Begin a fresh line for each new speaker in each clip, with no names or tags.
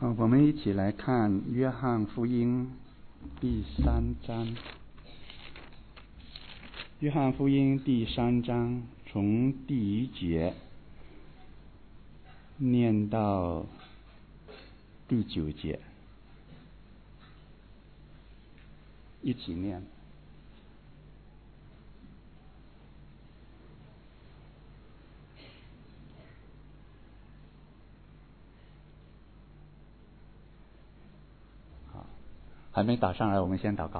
我们一起来看约翰福音第3章。约翰福音第3章从第1节念到第9节，一起念。还没打上来，我们先祷告。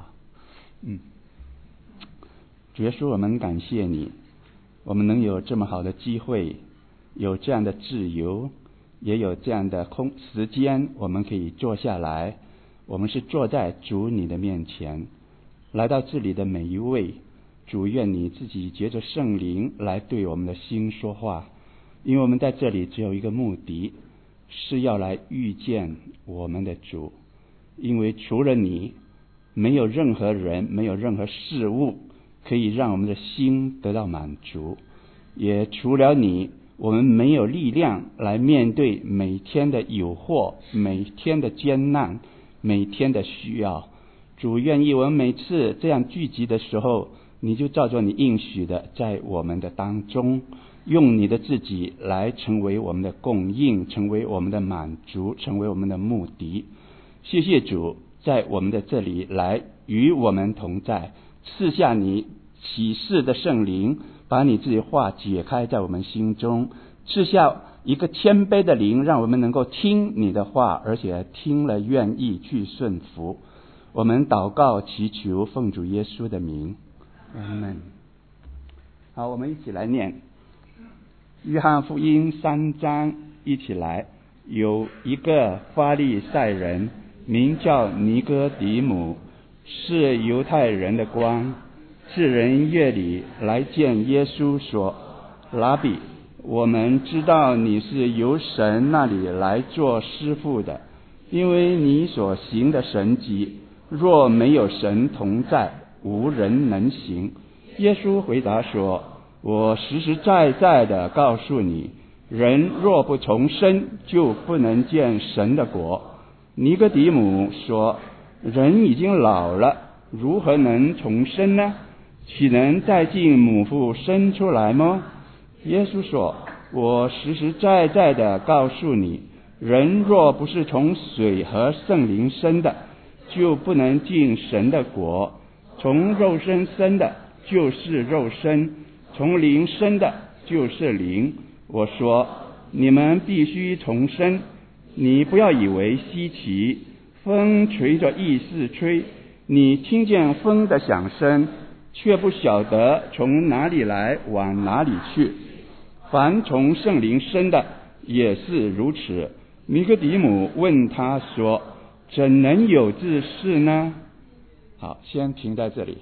主耶稣，我们感谢你，我们能有这么好的机会，有这样的自由，也有这样的时间，我们可以坐下来。我们是坐在主你的面前，来到这里的每一位，主愿你自己藉着圣灵来对我们的心说话，因为我们在这里只有一个目的，是要来遇见我们的主。因为除了你，没有任何人，没有任何事物可以让我们的心得到满足，也除了你，我们没有力量来面对每天的诱惑，每天的艰难，每天的需要。主愿意我们每次这样聚集的时候，你就照着你应许的，在我们的当中，用你的自己来成为我们的供应，成为我们的满足，成为我们的目的。谢谢主，在我们的这里来与我们同在，赐下你启示的圣灵，把你自己话解开在我们心中，赐下一个谦卑的灵，让我们能够听你的话，而且听了愿意去顺服。我们祷告祈求，奉主耶稣的名，阿们。好，我们一起来念约翰福音3章，一起来。有一个法利赛人，名叫尼哥底母，是犹太人的官。至人夜里来见耶稣，说：拉比，我们知道你是由神那里来做师傅的，因为你所行的神迹，若没有神同在，无人能行。耶稣回答说：我实实在在的告诉你，人若不重生，就不能见神的国。尼哥底母说：人已经老了，如何能重生呢？岂能再进母腹生出来吗？耶稣说：我实实在在的告诉你，人若不是从水和圣灵生的，就不能进神的国。从肉身生的就是肉身，从灵生的就是灵。我说你们必须重生。你不要以为稀奇，风随着意思吹，你听见风的响声，却不晓得从哪里来，往哪里去。凡从圣灵生的也是如此。尼哥底母问他说：怎能有这事呢？好，先停在这里。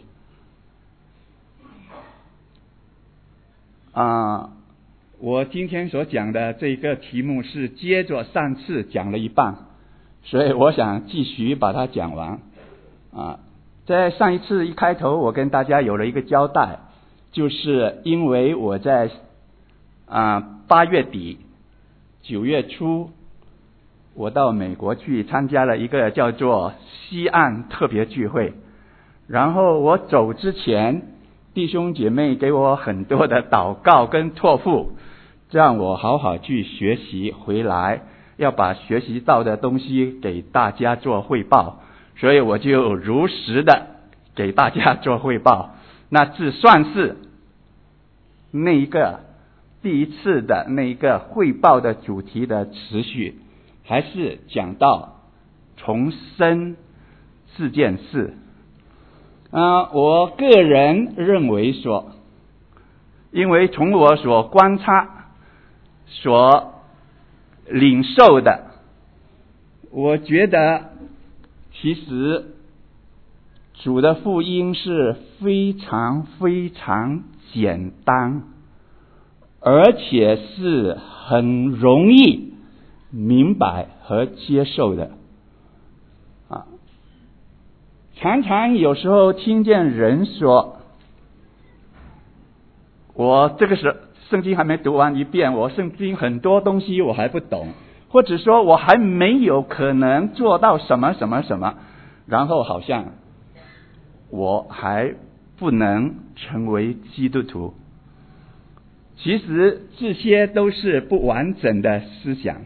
我今天所讲的这个题目是接着上次讲了一半，所以我想继续把它讲完。在上一次一开头，我跟大家有了一个交代，就是因为我在8月底9月初，我到美国去参加了一个叫做西岸特别聚会，然后我走之前，弟兄姐妹给我很多的祷告跟托付，让我好好去学习，回来要把学习到的东西给大家做汇报，所以我就如实的给大家做汇报。那这算是那一个第一次的那一个汇报的主题的持续，还是讲到重生这件事。我个人认为说，因为从我所观察所领受的，我觉得其实主的福音是非常非常简单，而且是很容易明白和接受的。常常有时候听见人说，我这个时圣经还没读完一遍，我圣经很多东西我还不懂， 或者说我还没有可能做到什么什么什么，然后好像我还不能成为基督徒。其实这些都是不完整的思想。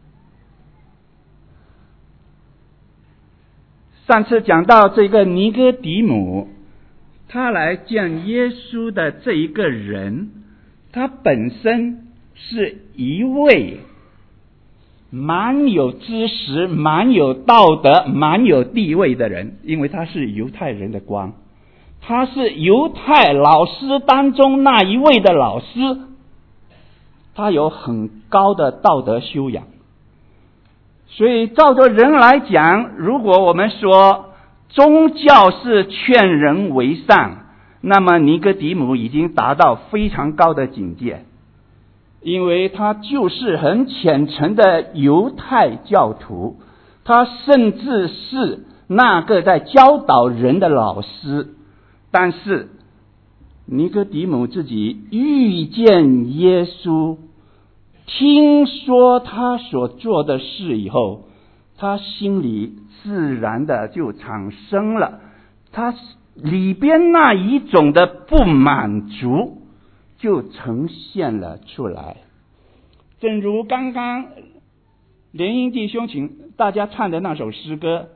上次讲到这个尼哥底母，他来见耶稣的这一个人，他本身是一位蛮有知识、蛮有道德、蛮有地位的人，因为他是犹太人的光，他是犹太老师当中那一位的老师，他有很高的道德修养。所以照着人来讲，如果我们说宗教是劝人为善，那么尼哥底母已经达到非常高的境界，因为他就是很虔诚的犹太教徒，他甚至是那个在教导人的老师。但是尼哥底母自己遇见耶稣，听说他所做的事以后，他心里自然的就产生了他里边那一种的不满足，就呈现了出来。正如刚刚联英弟兄请大家唱的那首诗歌，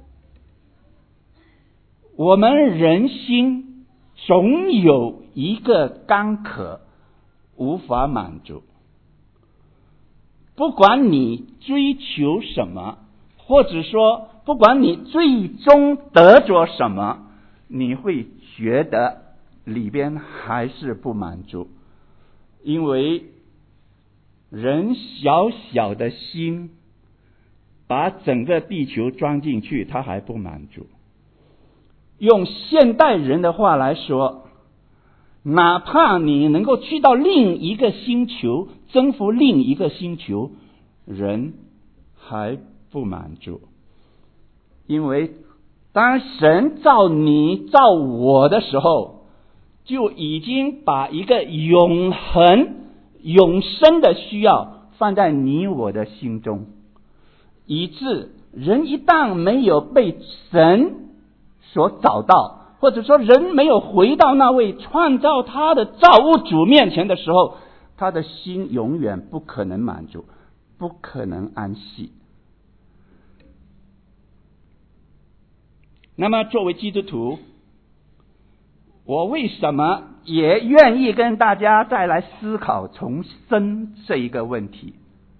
我们人心总有一个干渴无法满足，不管你追求什么，或者说不管你最终得着什么，你会觉得里边还是不满足，因为人小小的心把整个地球装进去，他还不满足。用现代人的话来说，哪怕你能够去到另一个星球，征服另一个星球，人还不满足。因为当神造你造我的时候，就已经把一个永恒永生的需要放在你我的心中，以致人一旦没有被神所找到，或者说人没有回到那位创造他的造物主面前的时候，他的心永远不可能满足，不可能安息。那么作为基督徒，我为什么也愿意跟大家再来思考重生这一个问题？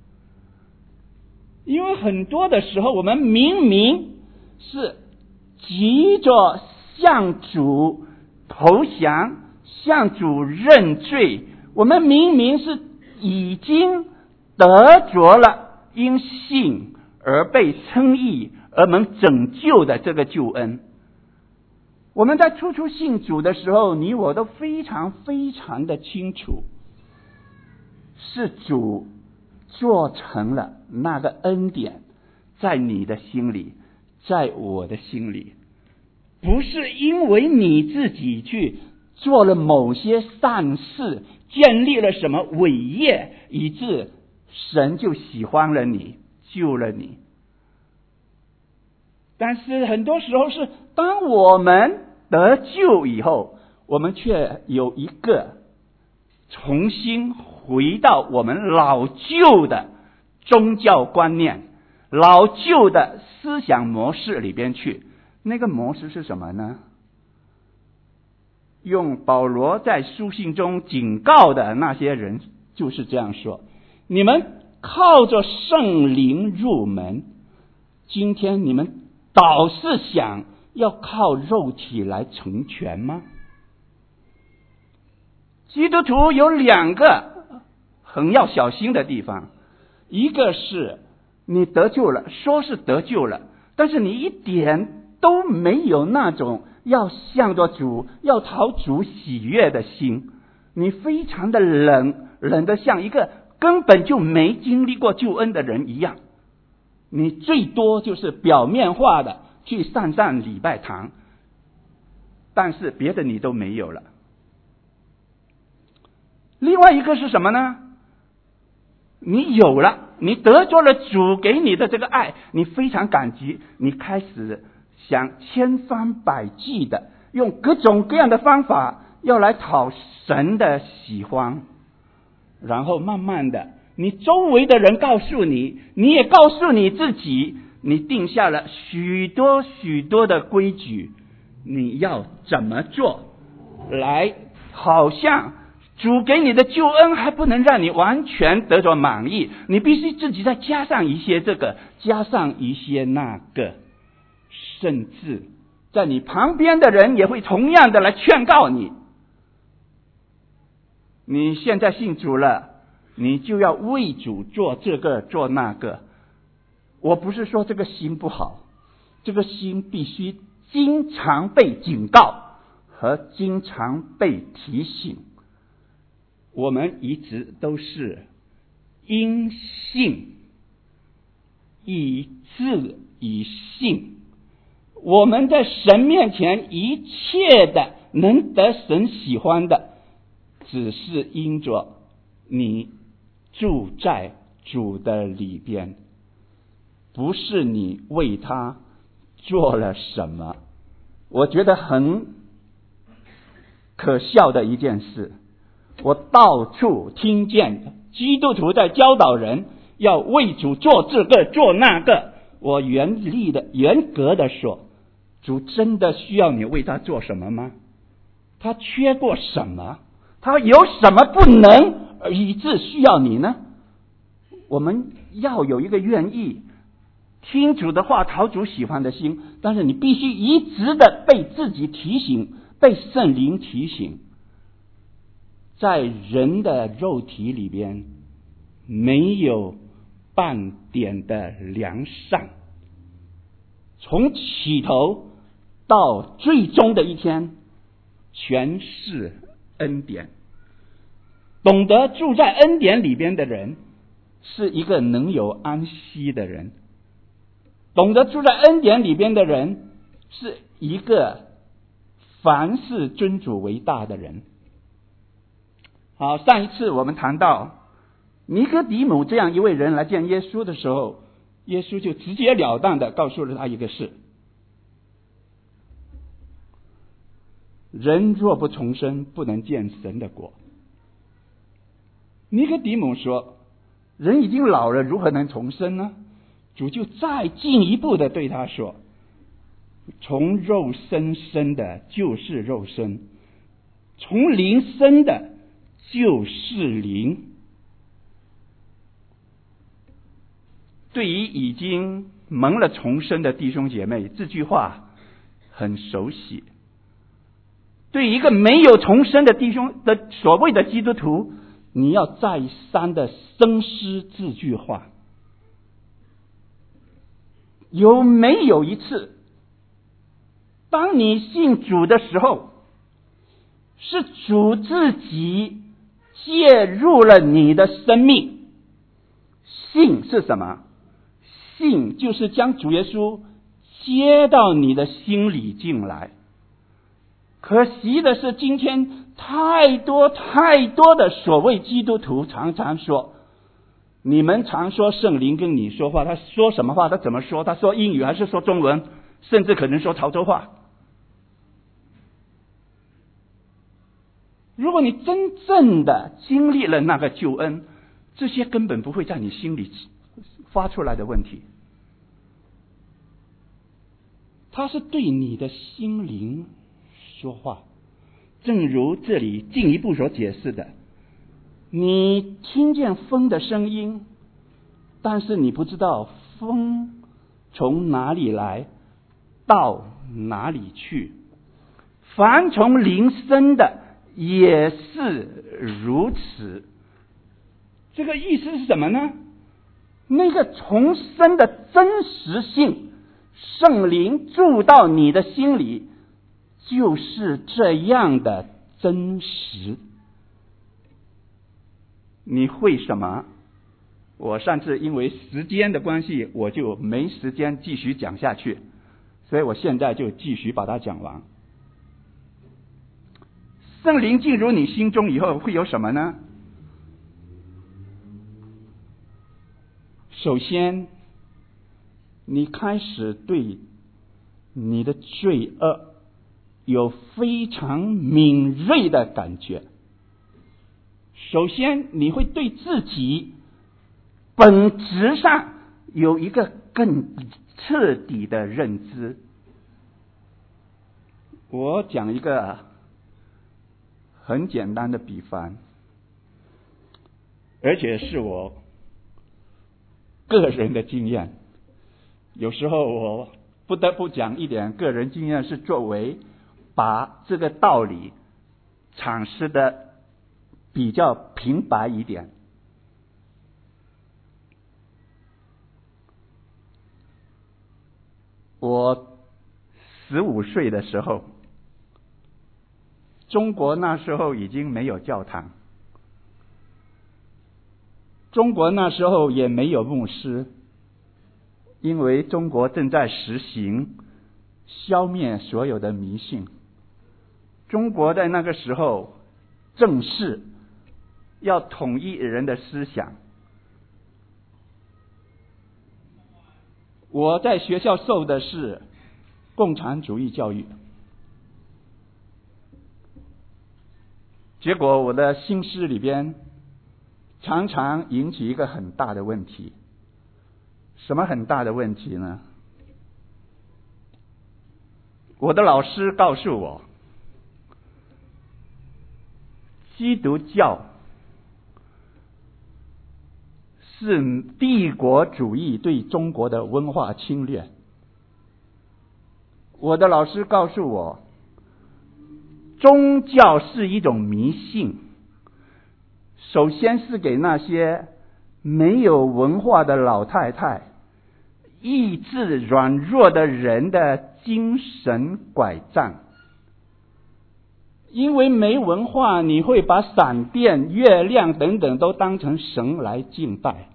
因为很多的时候我们明明是急着向主投降，向主认罪，我们明明是已经得着了因信而被称义而能拯救的这个救恩。我们在初信主的时候，你我都非常非常的清楚，是主做成了那个恩典在你的心里，在我的心里，不是因为你自己去做了某些善事，建立了什么伟业，以致神就喜欢了你，救了你。但是很多时候是当我们得救以后，我们却有一个重新回到我们老旧的宗教观念，老旧的思想模式里边去。那个模式是什么呢？用保罗在书信中警告的那些人就是这样说：你们靠着圣灵入门，今天你们倒是想要靠肉体来成全吗？基督徒有两个很要小心的地方，一个是你得救了，说是得救了，但是你一点都没有那种要向着主，要讨主喜悦的心，你非常的冷得像一个根本就没经历过救恩的人一样。你最多就是表面化的去上礼拜堂，但是别的你都没有了。另外一个是什么呢？ 你有了，你得着了主给你的这个爱，你非常感激，你开始想千方百计的用各种各样的方法要来讨神的喜欢，然后慢慢的你周围的人告诉你，你也告诉你自己，你定下了许多许多的规矩，你要怎么做来好像主给你的救恩还不能让你完全得着满意，你必须自己再加上一些这个，加上一些那个，甚至在你旁边的人也会同样的来劝告你。你现在信主了，你就要为主做这个做那个。我不是说这个心不好，这个心必须经常被警告和经常被提醒。我们一直都是因信以致以信，我们在神面前一切的能得神喜欢的，只是因着你住在主的里边，不是你为他做了什么。我觉得很可笑的一件事，我到处听见基督徒在教导人要为主做这个做那个，我严格的说，主真的需要你为他做什么吗？他缺过什么？他有什么不能以致需要你呢？我们要有一个愿意听主的话讨主喜欢的心，但是你必须一直的被自己提醒，被圣灵提醒，在人的肉体里边没有半点的良善，从起头到最终的一天全是恩典。懂得住在恩典里边的人是一个能有安息的人，懂得住在恩典里边的人是一个凡事尊主为大的人。好，上一次我们谈到尼哥底母这样一位人来见耶稣的时候，耶稣就直截了当的告诉了他一个事：人若不重生，不能见神的国。尼哥底母说，人已经老了，如何能重生呢？主就再进一步的对他说，从肉身生的就是肉身，从灵生的就是灵。对于已经蒙了重生的弟兄姐妹，这句话很熟悉。对于一个没有重生的弟兄的所谓的基督徒，你要再三的深思这句话。有没有一次，当你信主的时候，是主自己介入了你的生命？信是什么？信就是将主耶稣接到你的心里进来。可惜的是，今天太多的所谓基督徒常常说，你们常说圣灵跟你说话，他说什么话？他怎么说？他说英语还是说中文？甚至可能说潮州话。如果你真正的经历了那个救恩，这些根本不会在你心里发出来的问题。他是对你的心灵说话，正如这里进一步所解释的，你听见风的声音，但是你不知道风从哪里来，到哪里去。凡从灵生的也是如此。这个意思是什么呢？那个重生的真实性，圣灵住到你的心里，就是这样的真实。你会什么？我上次因为时间的关系，我就没时间继续讲下去，所以我现在就继续把它讲完。圣灵进入你心中以后会有什么呢？ 首先，你开始对你的罪恶有非常敏锐的感觉。首先，你会对自己本质上有一个更彻底的认知。我讲一个很简单的比方，而且是我个人的经验。有时候我不得不讲一点个人经验，是作为把这个道理阐释的比较平白一点。我15岁的时候，中国那时候已经没有教堂，中国那时候也没有牧师，因为中国正在实行消灭所有的迷信。中国在那个时候正是要统一人的思想。我在学校受的是共产主义教育，结果我的心思里边常常引起一个很大的问题。什么很大的问题呢？我的老师告诉我，基督教是帝国主义对中国的文化侵略。我的老师告诉我，宗教是一种迷信，首先是给那些没有文化的老太太、意志软弱的人的精神拐杖。因为没文化，你会把闪电、月亮等等都当成神来敬拜。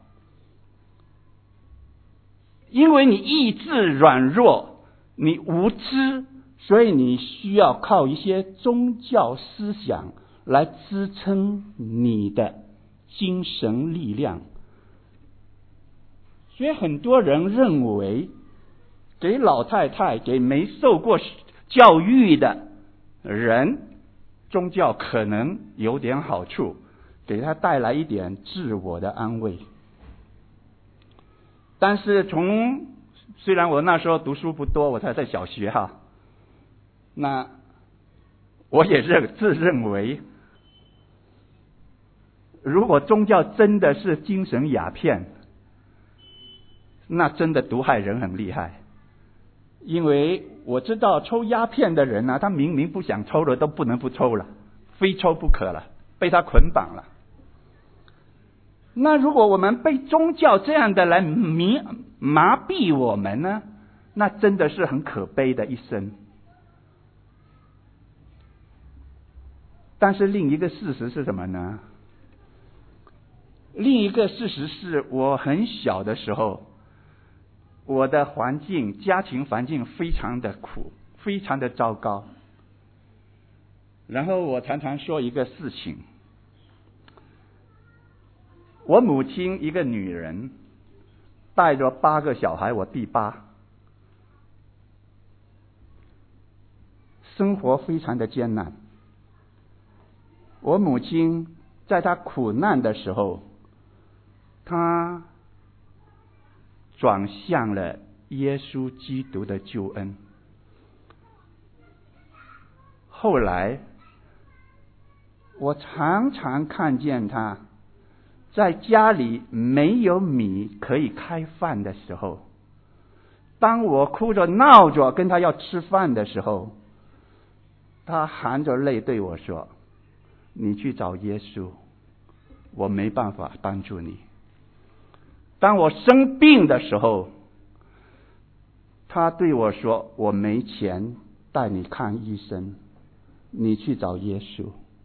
因为你意志软弱，你无知，所以你需要靠一些宗教思想来支撑你的精神力量。所以很多人认为，给老太太、给没受过教育的人，宗教可能有点好处，给他带来一点自我的安慰。但是虽然我那时候读书不多，我才在小学哈，那我也自认为，如果宗教真的是精神鸦片，那真的毒害人很厉害。因为我知道抽鸦片的人他明明不想抽了，都不能不抽了，非抽不可了，被他捆绑了。那如果我们被宗教这样的来麻痹我们呢，那真的是很可悲的一生。但是另一个事实是什么呢？另一个事实是我很小的时候，我的家庭环境非常的苦，非常的糟糕。然后我常常说一个事情，我母亲一个女人带着8个小孩，我第8，生活非常的艰难。我母亲在她苦难的时候，她转向了耶稣基督的救恩。后来我常常看见她在家里没有米可以开饭的时候，当我哭着闹着跟她要吃饭的时候，她含着泪对我说，你去找耶稣，我没办法帮助你。当我生病的时候，他对我说，我没钱带你看医生，你去找耶稣。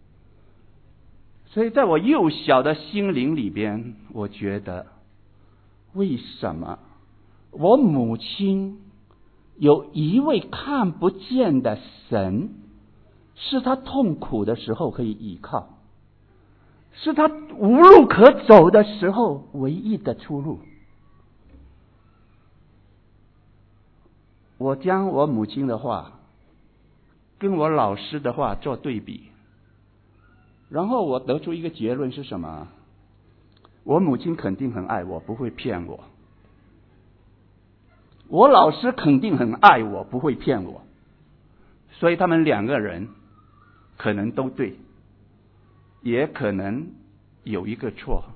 所以在我幼小的心灵里边，我觉得为什么我母亲有一位看不见的神，是她痛苦的时候可以依靠，是她无路可走的时候唯一的出路。 我将我母亲的话跟我老师的话做对比，然后我得出一个结论是什么？我母亲肯定很爱我，不会骗我；我老师肯定很爱我，不会骗我。所以他们两个人可能都对，也可能有一个错。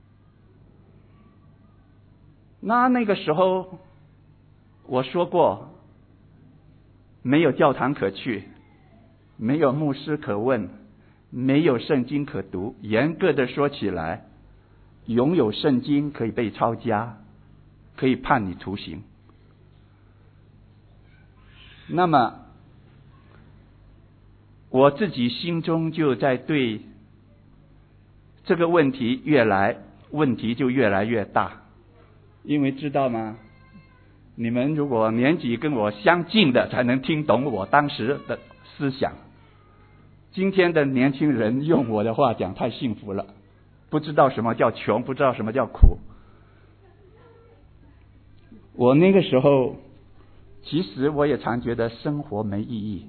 那个时候我说过，没有教堂可去，没有牧师可问，没有圣经可读。严格的说起来，拥有圣经可以被抄家，可以判你徒刑。那么我自己心中就在对这个问题就越来越大。因为知道吗？你们如果年纪跟我相近的，才能听懂我当时的思想。今天的年轻人用我的话讲，太幸福了，不知道什么叫穷，不知道什么叫苦。我那个时候，其实我也常觉得生活没意义。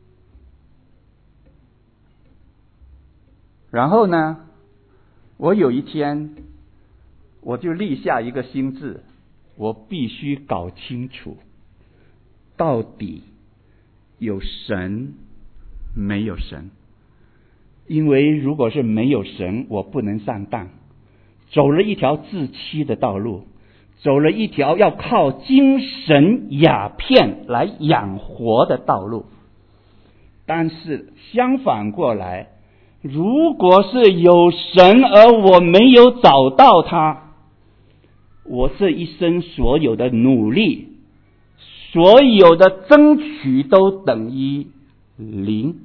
然后呢，我有一天我就立下一个心志，我必须搞清楚到底有神没有神。因为如果是没有神，我不能上当，走了一条自欺的道路，走了一条要靠精神鸦片来养活的道路。但是相反过来，如果是有神而我没有找到他，我这一生所有的努力，所有的争取都等于零。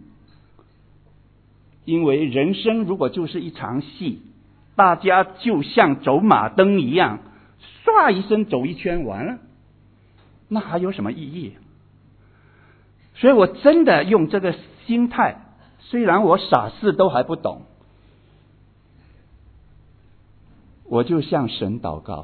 因为人生如果就是一场戏，大家就像走马灯一样，唰一声走一圈完了，那还有什么意义？所以我真的用这个心态，虽然我啥事都还不懂，我就向神祷告。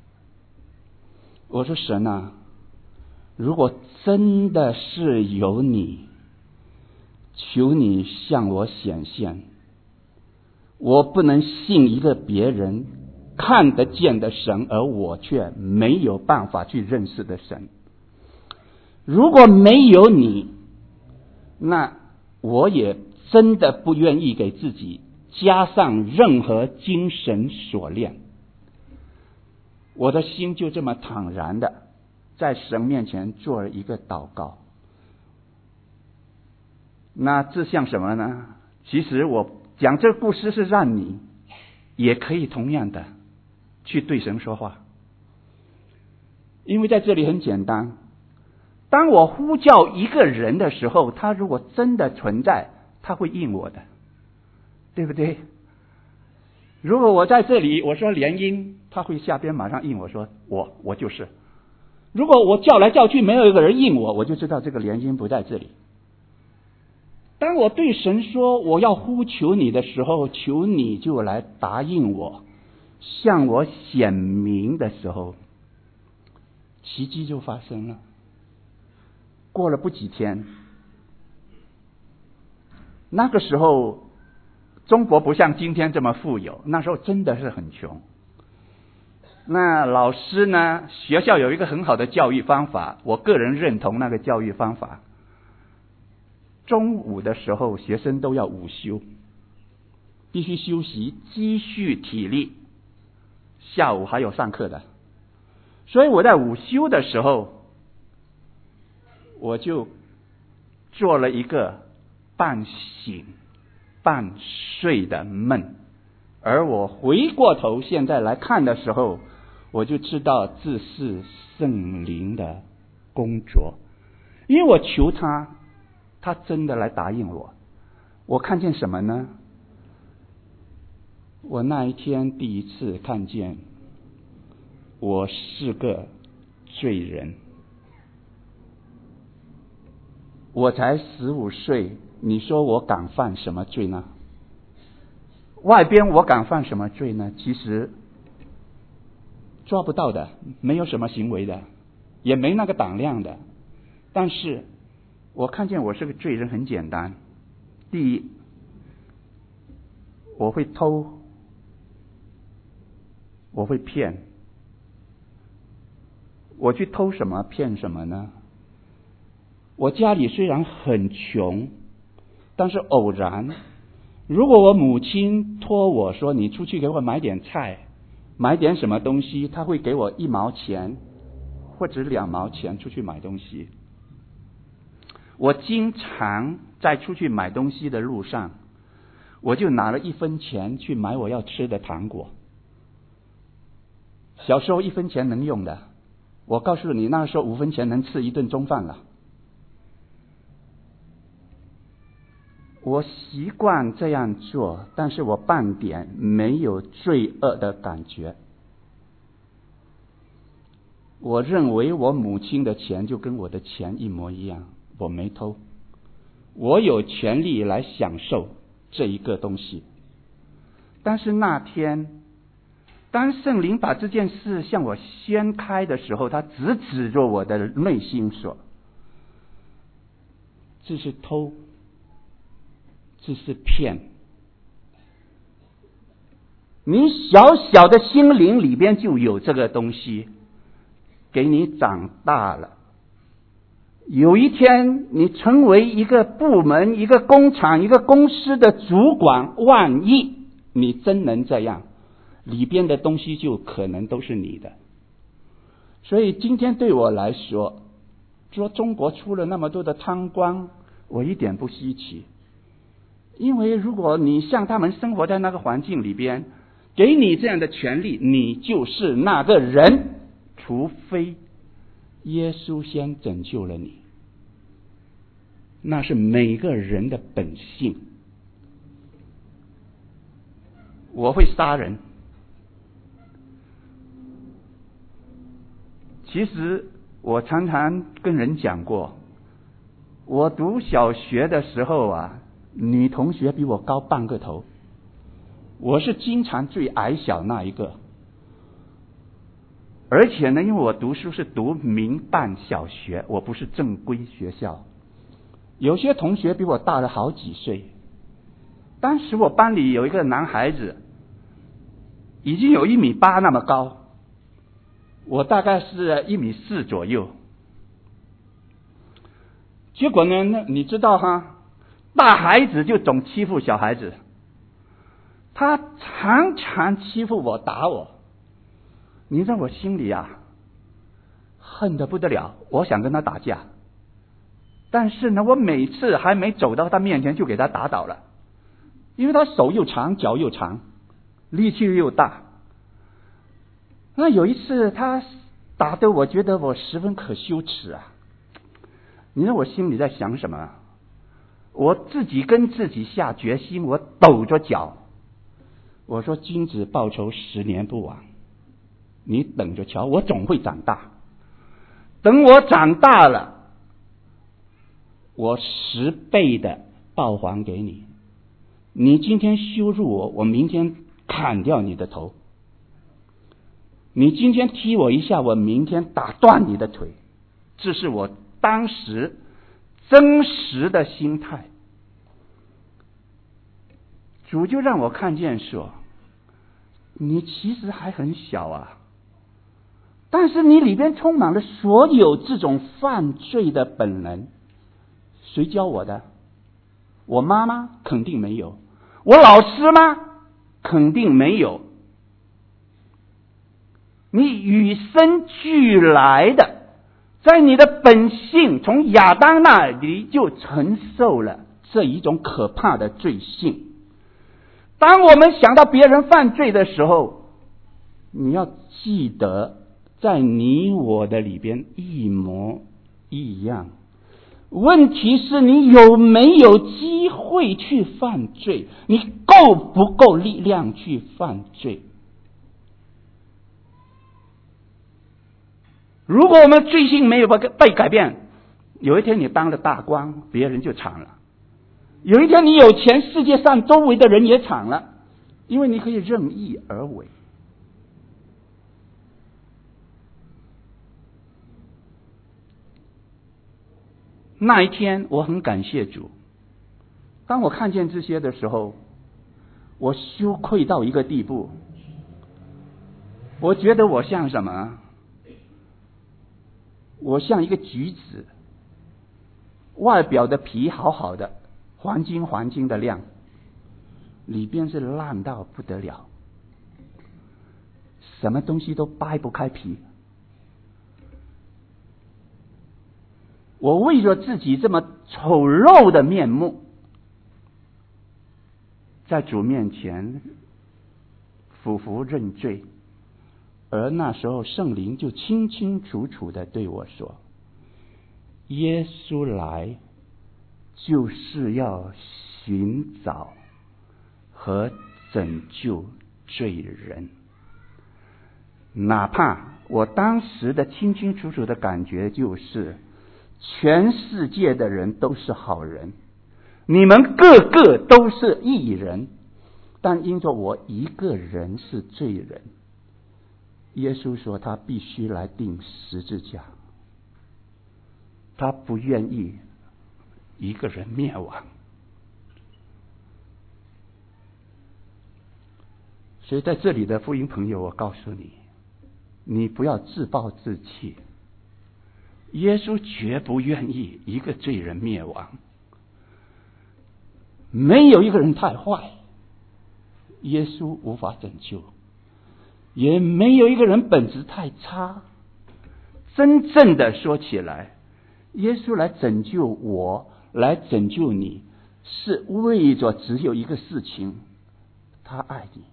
我说神啊，如果真的是有你，求你向我显现。我不能信一个别人看得见的神，而我却没有办法去认识的神。如果没有你，那我也真的不愿意给自己加上任何精神锁链。我的心就这么坦然的在神面前做了一个祷告。那这像什么呢？其实我讲这个故事是让你也可以同样的去对神说话。因为在这里很简单，当我呼叫一个人的时候，他如果真的存在，他会应我的，对不对？如果我在这里我说联姻，他会下边马上应我说我就是。如果我叫来叫去没有一个人应我，我就知道这个联姻不在这里。当我对神说我要呼求你的时候，求你就来答应我，向我显明的时候，奇迹就发生了。过了不几天，那个时候中国不像今天这么富有，那时候真的是很穷。那老师呢，学校有一个很好的教育方法，我个人认同那个教育方法。中午的时候学生都要午休，必须休息积蓄体力，下午还有上课的。所以我在午休的时候，我就做了一个半醒半睡的梦，而我回过头现在来看的时候，我就知道这是圣灵的工作。因为我求他，他真的来答应我。我看见什么呢？我那一天第一次看见我是个罪人。我才15岁，你说我敢犯什么罪呢？外边我敢犯什么罪呢？其实抓不到的，没有什么行为的，也没那个胆量的。 但是我看见我是个罪人很简单。第一，我会偷，我会骗。我去偷什么骗什么呢？我家里虽然很穷，但是偶然，如果我母亲托我说你出去给我买点菜，买点什么东西，她会给我1毛钱或者2毛钱出去买东西。我经常在出去买东西的路上，我就拿了1分钱去买我要吃的糖果。小时候1分钱能用的，我告诉你，那时候5分钱能吃一顿中饭了。我习惯这样做，但是我半点没有罪恶的感觉。我认为我母亲的钱就跟我的钱一模一样，我没偷，我有权利来享受这一个东西。但是那天，当圣灵把这件事向我掀开的时候，他直指着我的内心说：这是偷，这是骗。你小小的心灵里边就有这个东西，给你长大了。有一天你成为一个部门、一个工厂、一个公司的主管，万一你真能这样，里边的东西就可能都是你的。所以今天对我来说，说中国出了那么多的贪官，我一点不稀奇。因为如果你像他们生活在那个环境里边，给你这样的权利，你就是那个人，除非耶稣先拯救了你。那是每个人的本性。我会杀人，其实我常常跟人讲过，我读小学的时候啊，女同学比我高半个头，我是经常最矮小那一个。而且呢，因为我读书是读民办小学，我不是正规学校，有些同学比我大了好几岁。当时我班里有一个男孩子，已经有1.8米那么高，我大概是1.4米左右。结果呢，你知道哈，大孩子就总欺负小孩子，他常常欺负我，打我。你在我心里啊，恨得不得了，我想跟他打架。但是呢，我每次还没走到他面前就给他打倒了，因为他手又长，脚又长，力气又大。那有一次他打得我觉得我十分可羞耻啊！你知道我心里在想什么？我自己跟自己下决心，我抖着脚，我说君子报仇10年不晚，你等着瞧，我总会长大。等我长大了，我10倍的报还给你。你今天羞辱我，我明天砍掉你的头。你今天踢我一下，我明天打断你的腿。这是我当时真实的心态。主就让我看见说，你其实还很小啊，但是你里边充满了所有这种犯罪的本能。谁教我的？我妈妈肯定没有，我老师吗？肯定没有。你与生俱来的，在你的本性从亚当那里就承受了这一种可怕的罪性。当我们想到别人犯罪的时候，你要记得在你我的里边一模一样。问题是你有没有机会去犯罪？你够不够力量去犯罪？如果我们罪性没有被改变，有一天你当了大官，别人就惨了。有一天你有钱，世界上周围的人也惨了，因为你可以任意而为。 那一天我很感谢主。当我看见这些的时候，我羞愧到一个地步，我觉得我像什么？我像一个橘子，外表的皮好好的，黄金的亮，里边是烂到不得了，什么东西都掰不开皮。我为了自己这么丑陋的面目，在主面前俯伏认罪，而那时候圣灵就清清楚楚的对我说，耶稣来就是要寻找和拯救罪人。哪怕我当时的清清楚楚的感觉就是全世界的人都是好人，你们个个都是义人，但因着我一个人是罪人，耶稣说他必须来钉十字架，他不愿意一个人灭亡。所以在这里的福音朋友，我告诉你，你不要自暴自弃，耶稣绝不愿意一个罪人灭亡。没有一个人太坏，耶稣无法拯救，也没有一个人本质太差。真正的说起来，耶稣来拯救我，来拯救你，是为着只有一个事情，他爱你。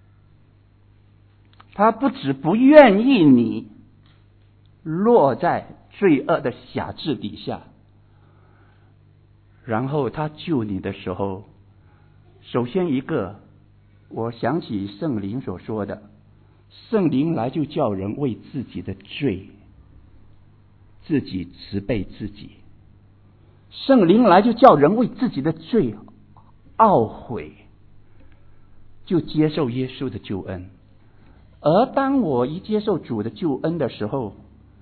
他不只不愿意你落在罪恶的辖制底下，然后他救你的时候，首先一个，我想起圣灵所说的，圣灵来就叫人为自己的罪自己责备自己，圣灵来就叫人为自己的罪懊悔，就接受耶稣的救恩。而当我一接受主的救恩的时候，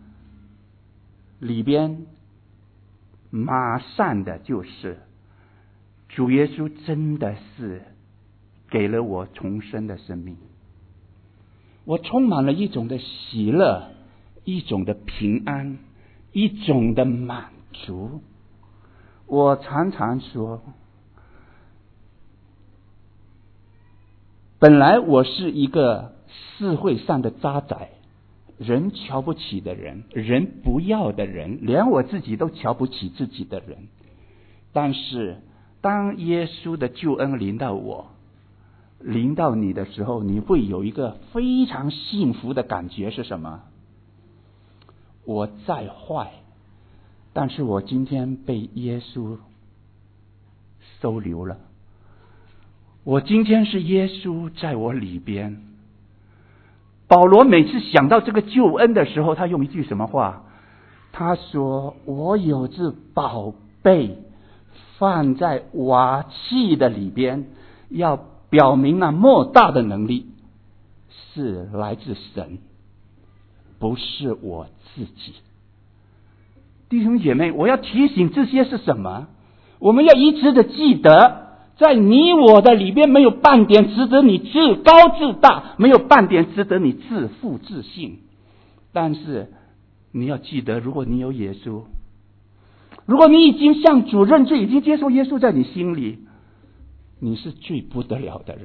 里边马上的就是主耶稣真的是给了我重生的生命，我充满了一种的喜乐，一种的平安，一种的满足。我常常说，本来我是一个社会上的渣滓，人瞧不起的人，人不要的人，连我自己都瞧不起自己的人。但是当耶稣的救恩临到我，临到你的时候，你会有一个非常幸福的感觉，是什么？我再坏，但是我今天被耶稣收留了，我今天是耶稣在我里边。保罗每次想到这个救恩的时候，他用一句什么话？他说，我有这宝贝放在瓦器的里边，要表明那莫大的能力是来自神，不是我自己。弟兄姐妹，我要提醒这些是什么？我们要一直的记得，在你我的里边没有半点值得你自高自大，没有半点值得你自负自信。但是你要记得，如果你有耶稣，如果你已经向主认罪，已经接受耶稣在你心里，你是最不得了的人。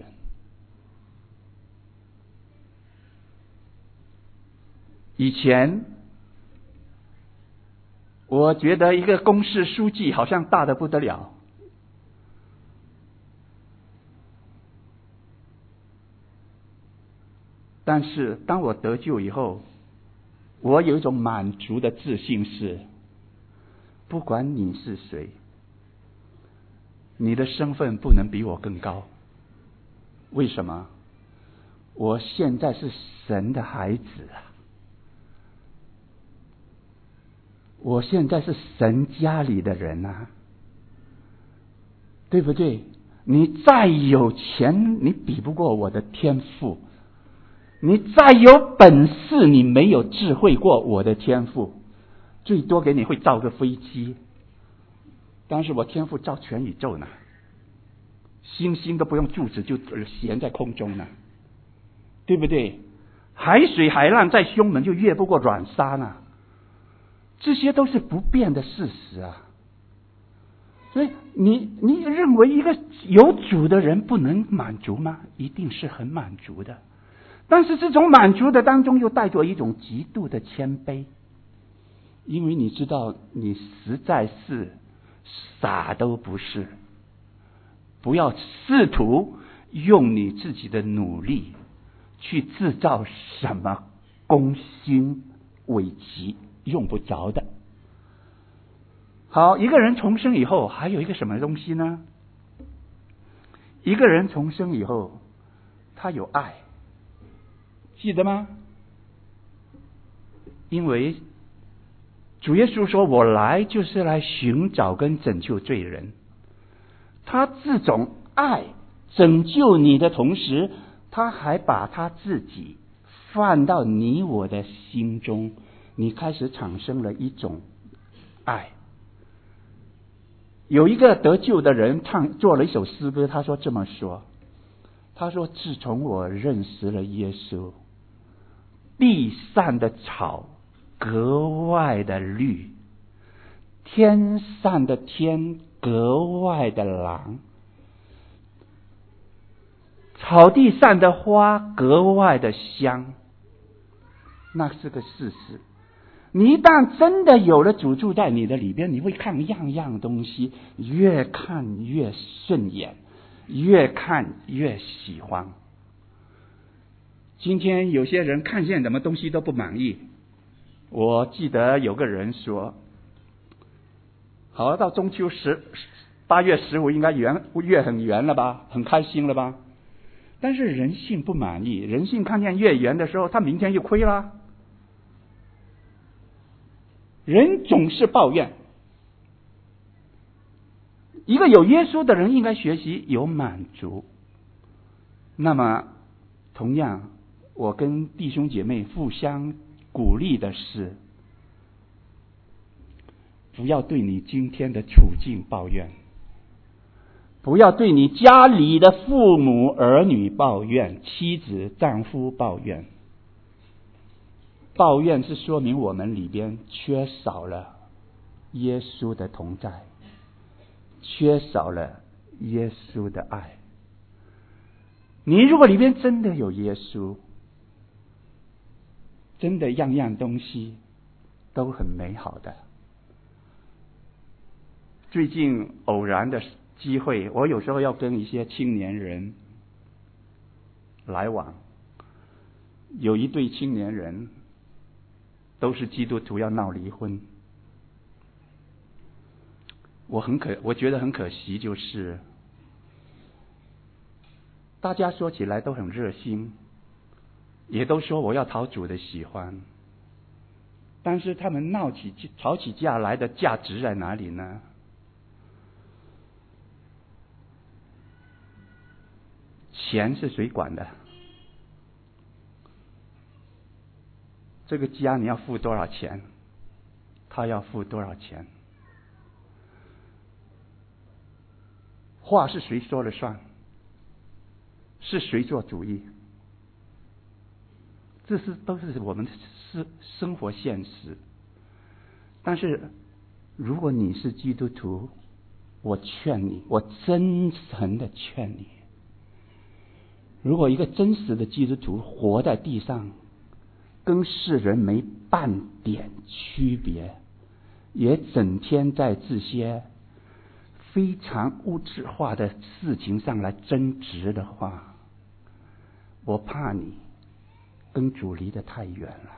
以前我觉得一个公事书记好像大得不得了，但是当我得救以后，我有一种满足的自信，是不管你是谁，你的身份不能比我更高。为什么？我现在是神的孩子啊，我现在是神家里的人啊，对不对？你再有钱，你比不过我的天赋；你再有本事，你没有智慧过我的天赋。最多给你会造个飞机， 但是我天父造全宇宙呢，星星都不用柱子就悬在空中呢，对不对？海水海浪再凶猛就越不过软沙呢，这些都是不变的事实啊。所以你认为一个有主的人不能满足吗？一定是很满足的，但是这种满足的当中又带着一种极度的谦卑，因为你知道你实在是啥都不是，不要试图用你自己的努力去制造什么功勋伟绩，用不着的。好，一个人重生以后还有一个什么东西呢？一个人重生以后他有爱，记得吗？因为主耶稣说我来就是来寻找跟拯救罪人，他这种爱拯救你的同时，他还把他自己放到你我的心中，你开始产生了一种爱。有一个得救的人做了一首诗歌，他说这么说，他说自从我认识了耶稣，地上的草格外的绿，天上的天格外的蓝，草地上的花格外的香。那是个事实。你一旦真的有了主住在你的里边，你会看样样东西越看越顺眼，越看越喜欢。今天有些人看见什么东西都不满意。我记得有个人说，好，到中秋8月15应该月很圆了吧，很开心了吧？但是人性不满意，人性看见月圆的时候，他明天就亏了。人总是抱怨。一个有耶稣的人应该学习有满足。那么同样，我跟弟兄姐妹互相鼓励的是，不要对你今天的处境抱怨，不要对你家里的父母儿女抱怨，妻子丈夫抱怨。抱怨是说明我们里边缺少了耶稣的同在，缺少了耶稣的爱。你如果里边真的有耶稣，真的样样东西都很美好的。最近偶然的机会，我有时候要跟一些青年人来往，有一对青年人都是基督徒，要闹离婚。我觉得很可惜，就是大家说起来都很热心，也都说我要讨主的喜欢，但是他们吵起架来的价值在哪里呢？钱是谁管的？这个家你要付多少钱，他要付多少钱？话是谁说了算？是谁做主意？这都是我们的生活现实。但是如果你是基督徒，我劝你，我真诚的劝你，如果一个真实的基督徒活在地上，跟世人没半点区别，也整天在这些非常物质化的事情上来争执的话，我怕你跟主离得太远了。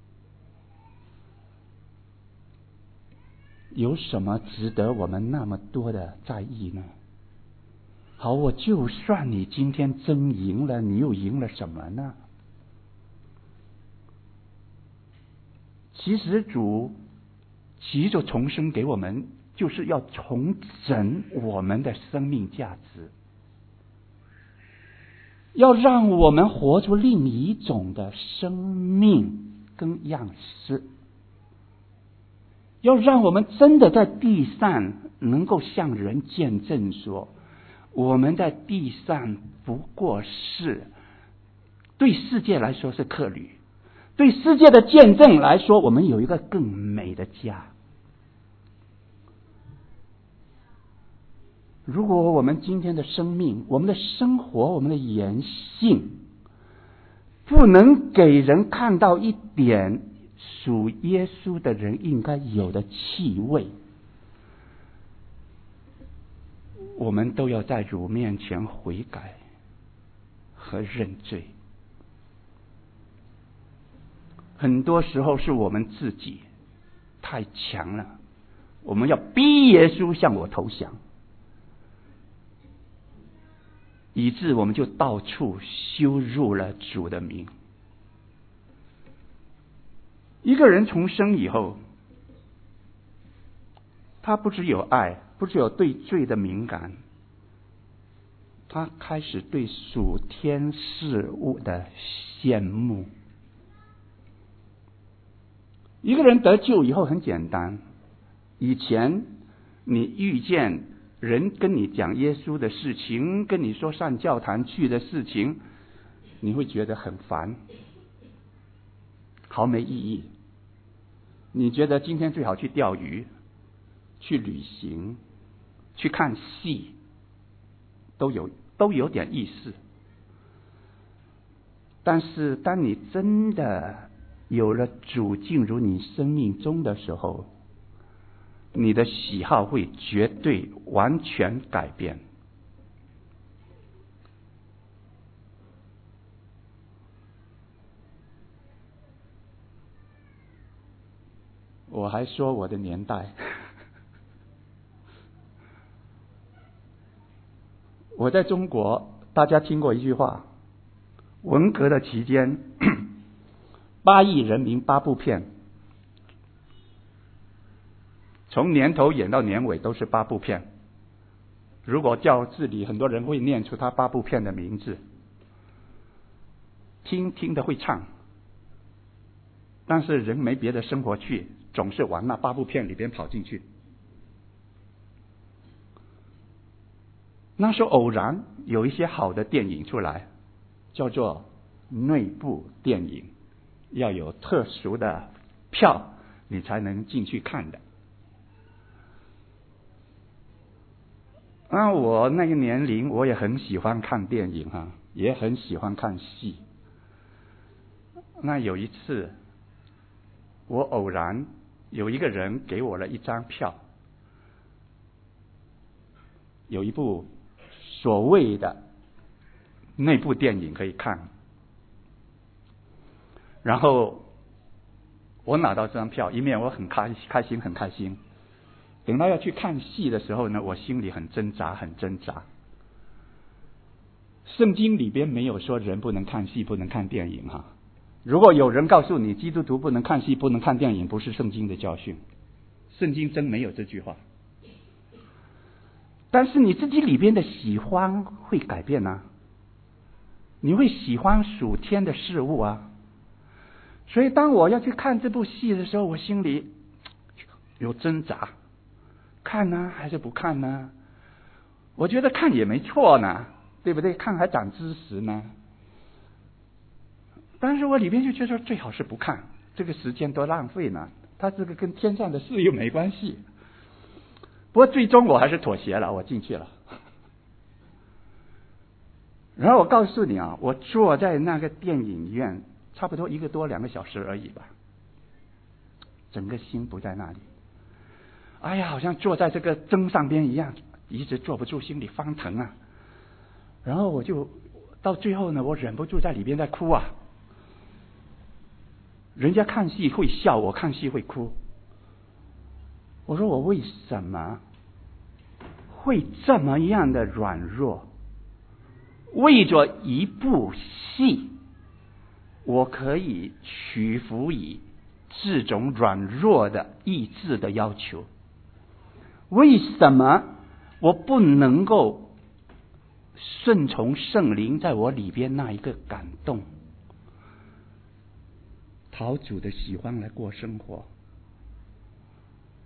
有什么值得我们那么多的在意呢？好，我就算你今天真赢了，你又赢了什么呢？其实主急着重生给我们，就是要重整我们的生命价值，要让我们活出另一种的生命跟样式。 要让我们真的在地上能够向人见证说，我们在地上不过是对世界来说是客旅，对世界的见证来说，我们有一个更美的家。如果我们今天的生命、我们的生活、我们的言行不能给人看到一点属耶稣的人应该有的气味，我们都要在主面前悔改和认罪。很多时候是我们自己太强了，我们要逼耶稣向我投降，以致我们就到处羞辱了主的名。一个人重生以后，他不只有爱，不只有对罪的敏感，他开始对属天事物的羡慕。一个人得救以后很简单，以前你遇见人跟你讲耶稣的事情，跟你说上教堂去的事情，你会觉得很烦，毫没意义。你觉得今天最好去钓鱼，去旅行，去看戏，都有点意思。但是当你真的有了主进入你生命中的时候，你的喜好会绝对完全改变。我还说我的年代，我在中国，大家听过一句话，文革的期间8亿人民8部片，从年头演到年尾都是8部片。如果教室里很多人会念出他8部片的名字，听的会唱，但是人没别的生活去，总是往那8部片里边跑进去。那时候偶然有一些好的电影出来，叫做内部电影，要有特殊的票你才能进去看的。我那个年龄我也很喜欢看电影也很喜欢看戏。那有一次我偶然有一个人给我了一张票，有一部所谓的内部电影可以看，然后我拿到这张票，一面我很开心，等到要去看戏的时候呢，我心里很挣扎。圣经里边没有说人不能看戏不能看电影如果有人告诉你基督徒不能看戏不能看电影，不是圣经的教训，圣经真没有这句话。但是你自己里边的喜欢会改变你会喜欢属天的事物所以当我要去看这部戏的时候，我心里有挣扎，看还是不看呢？我觉得看也没错呢，对不对？看还长知识呢。但是我里边就觉得最好是不看，这个时间多浪费呢，它这个跟天上的事又没关系。不过最终我还是妥协了，我进去了。然后我告诉你我坐在那个电影院差不多1个多2个小时而已吧，整个心不在那里。哎呀，好像坐在这个针上边一样，一直坐不住，心里翻腾然后我就到最后呢，我忍不住在里边在哭人家看戏会笑，我看戏会哭。我说我为什么会这么样的软弱？为着一部戏，我可以屈服于这种软弱的意志的要求。为什么我不能够顺从圣灵在我里边那一个感动，讨主的喜欢来过生活？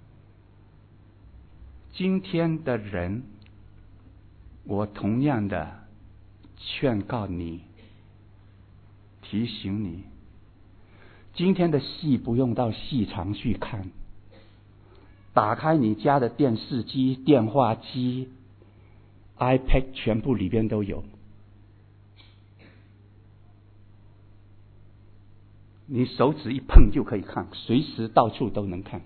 今天的人，我同样的劝告你，提醒你，今天的戏不用到戏场去看，打开你家的电视机、电话机、iPad， 全部里边都有。你手指一碰就可以看，随时到处都能看。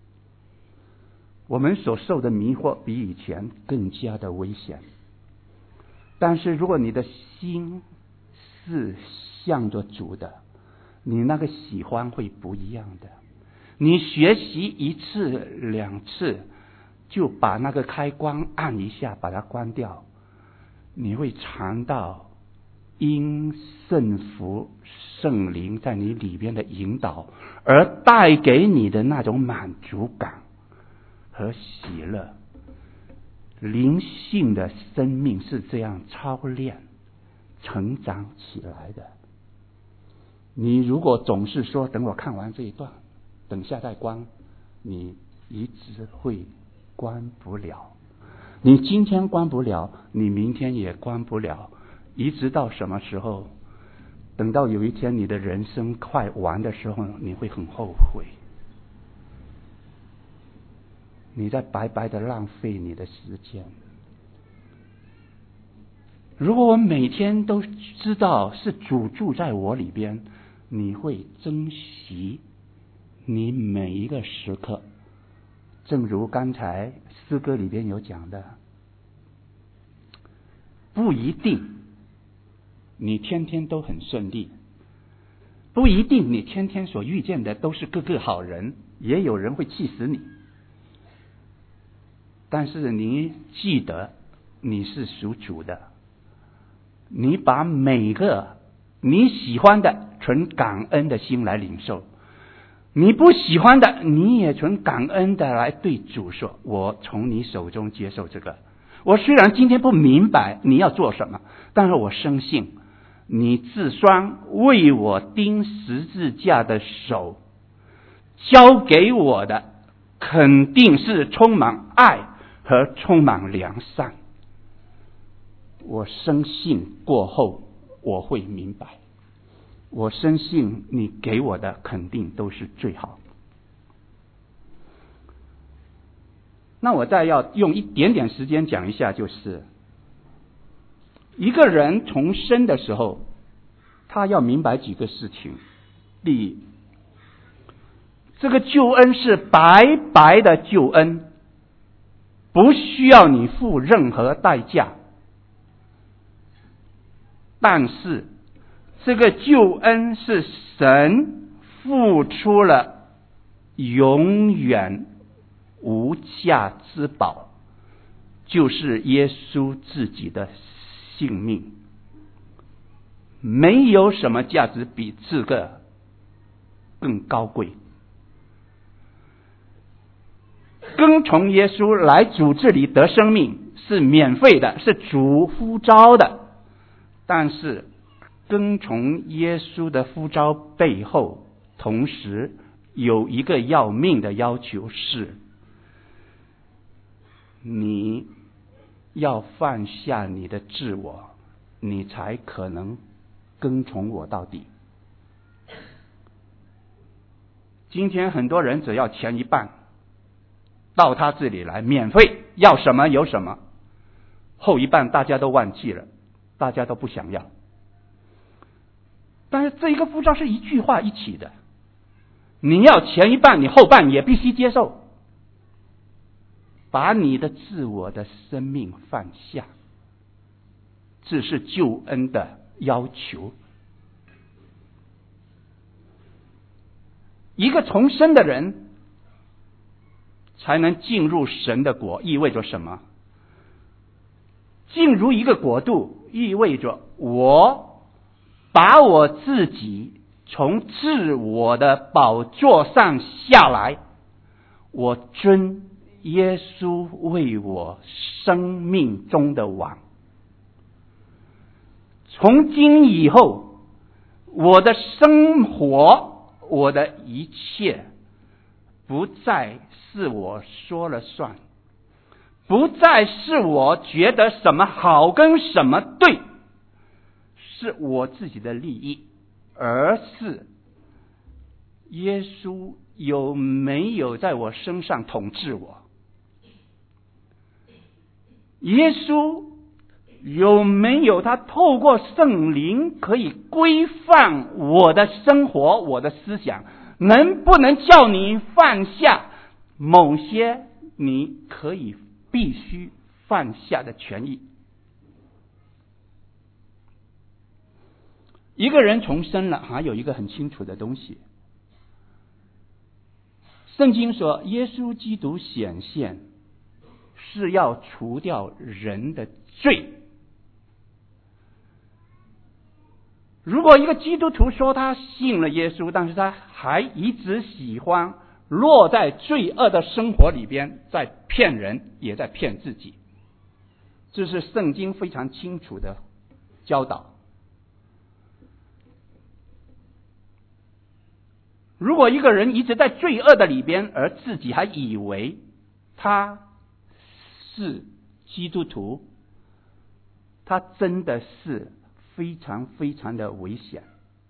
我们所受的迷惑比以前更加的危险，但是如果你的心是向着主的，你那个喜欢会不一样的。你学习一次两次，就把那个开关按一下，把它关掉，你会尝到因圣福圣灵在你里边的引导而带给你的那种满足感和喜乐。灵性的生命是这样操练成长起来的。你如果总是说等我看完这一段，等下再关，你一直会关不了。你今天关不了，你明天也关不了，一直到什么时候？等到有一天你的人生快完的时候，你会很后悔，你在白白的浪费你的时间。如果我每天都知道是主住在我里边，你会珍惜你每一个时刻。正如刚才诗歌里边有讲的，不一定你天天都很顺利，不一定你天天所遇见的都是个个好人，也有人会气死你。但是你记得你是属主的，你把每个你喜欢的存感恩的心来领受，你不喜欢的你也存感恩的来对主说，我从你手中接受这个。我虽然今天不明白你要做什么，但是我深信你自双为我钉十字架的手交给我的肯定是充满爱和充满良善。我深信过后我会明白，我深信你给我的肯定都是最好。那我再要用一点点时间讲一下，就是一个人重生的时候，他要明白几个事情。第一，这个救恩是白白的救恩，不需要你付任何代价。但是这个救恩是神付出了永远无价之宝，就是耶稣自己的性命。没有什么价值比这个更高贵。跟从耶稣来主这里得生命是免费的，是主呼召的。但是跟从耶稣的呼召背后，同时有一个要命的要求，是你要放下你的自我，你才可能跟从我到底。今天很多人只要前一半到他这里来，免费，要什么有什么，后一半大家都忘记了，大家都不想要。但是这一个呼召是一句话一起的，你要前一半，你后半也必须接受，把你的自我的生命放下，这是救恩的要求。一个重生的人才能进入神的国，意味着什么？进入一个国度，意味着我把我自己从自我的宝座上下来，我尊耶稣为我生命中的王。从今以后，我的生活，我的一切不再是我说了算， 不再是我觉得什么好跟什么对，是我自己的利益，而是耶稣有没有在我身上统治我？耶稣有没有他透过圣灵可以规范我的生活，我的思想？能不能叫你放下某些你可以必须放下的权益？一个人重生了，还有一个很清楚的东西，圣经说耶稣基督显现是要除掉人的罪。如果一个基督徒说他信了耶稣，但是他还一直喜欢落在罪恶的生活里边，在骗人也在骗自己，这是圣经非常清楚的教导。如果一个人一直在罪恶的里边，而自己还以为他是基督徒，他真的是非常非常的危险。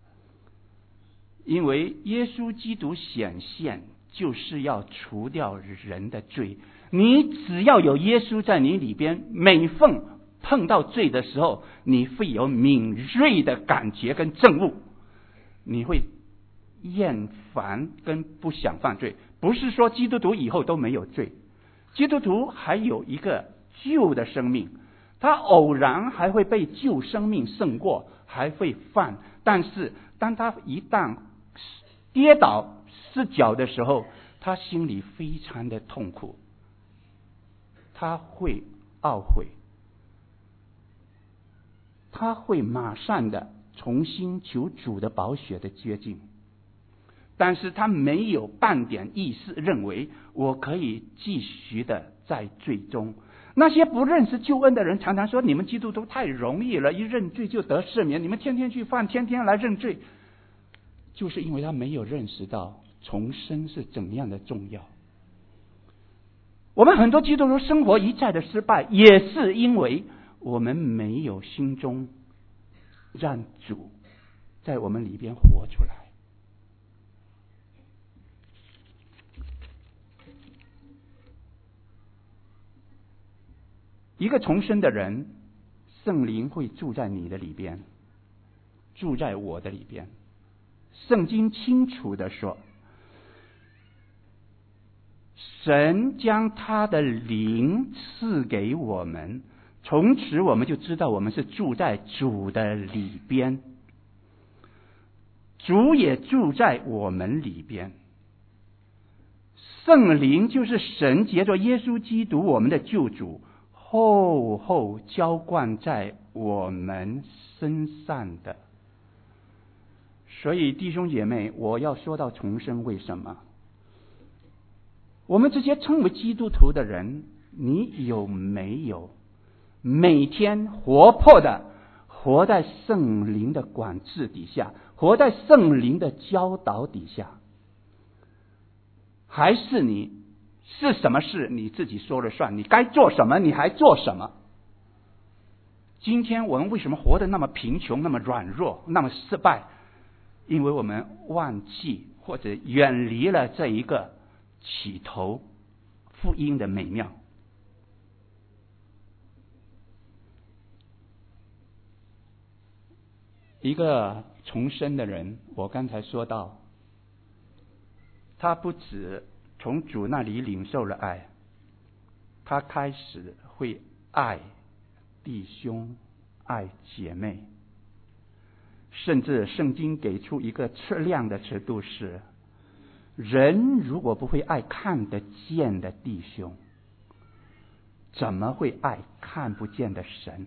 因为耶稣基督显现就是要除掉人的罪，你只要有耶稣在你里边，每逢碰到罪的时候，你会有敏锐的感觉跟证悟，你会厌烦跟不想犯罪。不是说基督徒以后都没有罪，基督徒还有一个旧的生命，他偶然还会被旧生命胜过，还会犯，但是当他一旦跌倒失脚的时候，他心里非常的痛苦，他会懊悔，他会马上的重新求主的宝血的洁净，但是他没有半点意识认为我可以继续的在罪中。那些不认识救恩的人常常说，你们基督徒太容易了，一认罪就得赦免，你们天天去犯，天天来认罪，就是因为他没有认识到重生是怎样的重要。我们很多基督徒生活一再的失败，也是因为我们没有心中让主在我们里边活出来。一个重生的人，圣灵会住在你的里边，住在我的里边。圣经清楚的说，神将他的灵赐给我们，从此我们就知道我们是住在主的里边，主也住在我们里边。圣灵就是神借着耶稣基督我们的救主厚厚浇灌在我们身上的。所以弟兄姐妹，我要说到重生，为什么？我们这些称为基督徒的人，你有没有每天活泼的活在圣灵的管制底下，活在圣灵的教导底下？还是你是什么事你自己说了算，你该做什么你还做什么？今天我们为什么活得那么贫穷，那么软弱，那么失败？因为我们忘记或者远离了这一个起头福音的美妙。一个重生的人，我刚才说到，他不止从主那里领受了爱，他开始会爱弟兄，爱姐妹，甚至圣经给出一个测量的尺度是，人如果不会爱看得见的弟兄，怎么会爱看不见的神？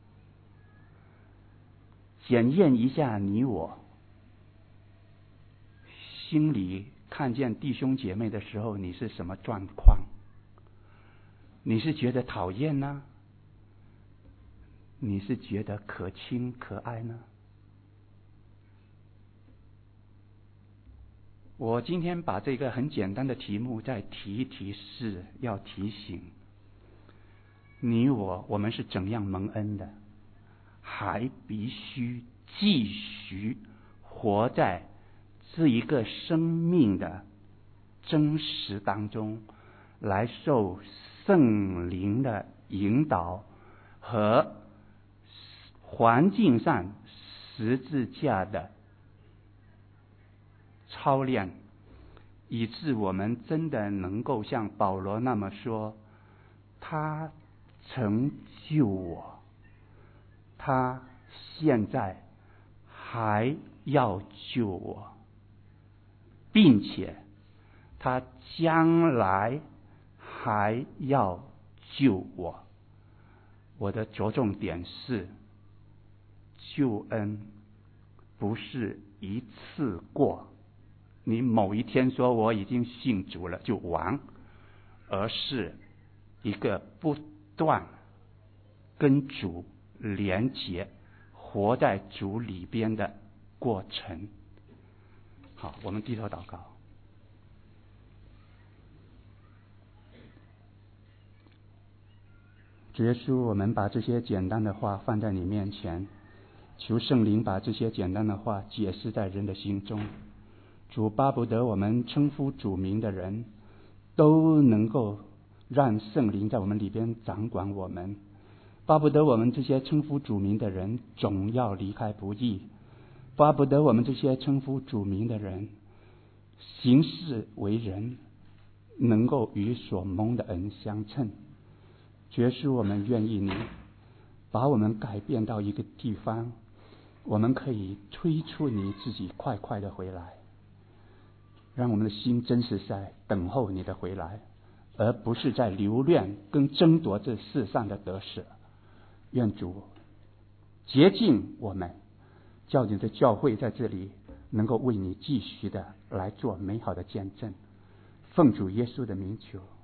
检验一下你我心里看见弟兄姐妹的时候，你是什么状况？你是觉得讨厌呢？你是觉得可亲可爱呢？我今天把这个很简单的题目再提一提，是要提醒你我们是怎样蒙恩的，还必须继续活在这一个生命的真实当中，来受圣灵的引导和环境上十字架的操练，以致我们真的能够像保罗那么说，他曾救我，他现在还要救我，并且他将来还要救我。我的着重点是，救恩不是一次过，你某一天说我已经信主了就完，而是一个不断跟主连结，活在主里边的过程。好，我们低头祷告。主耶稣，我们把这些简单的话放在你面前，求圣灵把这些简单的话解释在人的心中。主，巴不得我们称呼主名的人都能够让圣灵在我们里边掌管我们，巴不得我们这些称呼主名的人总要离开不义，巴不得我们这些称呼主名的人行事为人能够与所蒙的恩相称。耶稣，我们愿意你把我们改变到一个地方，我们可以推出你自己快快的回来，让我们的心真是在等候你的回来，而不是在留恋跟争夺这世上的得失。愿主洁净我们，叫你的教会在这里能够为你继续的来做美好的见证。奉主耶稣的名求。